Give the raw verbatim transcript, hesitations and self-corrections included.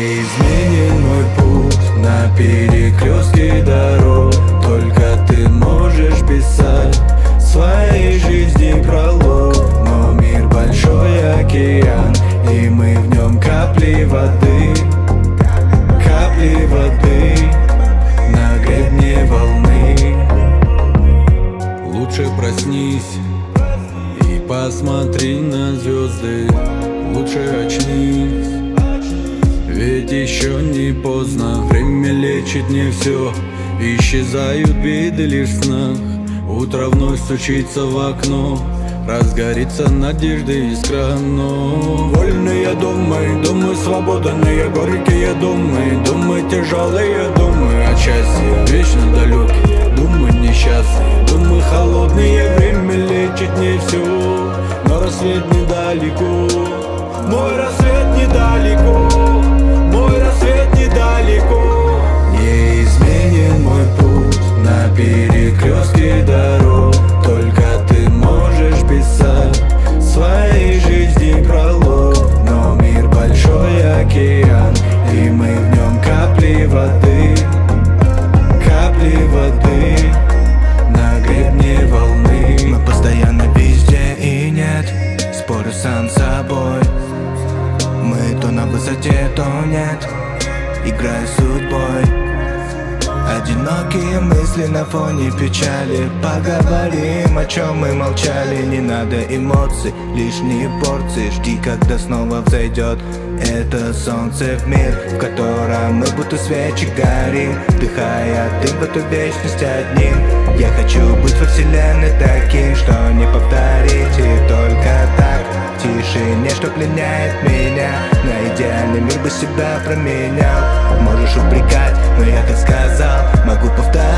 Неизменен мой путь на перекрестке дорог. Только ты можешь писать в своей жизни пролог. Но мир большой океан, и мы в нем капли воды. Капли воды на гребне волны. Лучше проснись и посмотри на звезды. Лучше очнись, ведь еще не поздно. Время лечит не все, исчезают беды лишь в снах. Утро вновь стучится в окно, разгорится надежды искра. Но вольные думы, думы свободные, горькие думы, думы тяжелые, думы от счастья вечно далекие, думы несчастные, думы холодные. Время лечит не все, но рассвет недалеко. Мой рассвет недалеко, мой рассвет недалеко. Неизменен мой путь на перекрестке дорог. Только ты можешь писать в своей жизни пролог. Но мир большой океан, и мы в нем капли воды. Капли воды на гребне волны. Мы постоянно везде и нет, спорю сам с собой. Мы то на высоте, то нет, играя с судьбой. Одинокие мысли на фоне печали. Поговорим, о чем мы молчали. Не надо эмоций, лишние порции. Жди, когда снова взойдет это солнце в мир, в котором мы будто свечи горим, вдыхая дым в эту вечность одним. Я хочу быть во вселенной таким, что не повторить. И только так, в тишине, что пленяет меня. На идеальный мир бы себя променял. Можешь упрекать, но я так сказал, могу повторить.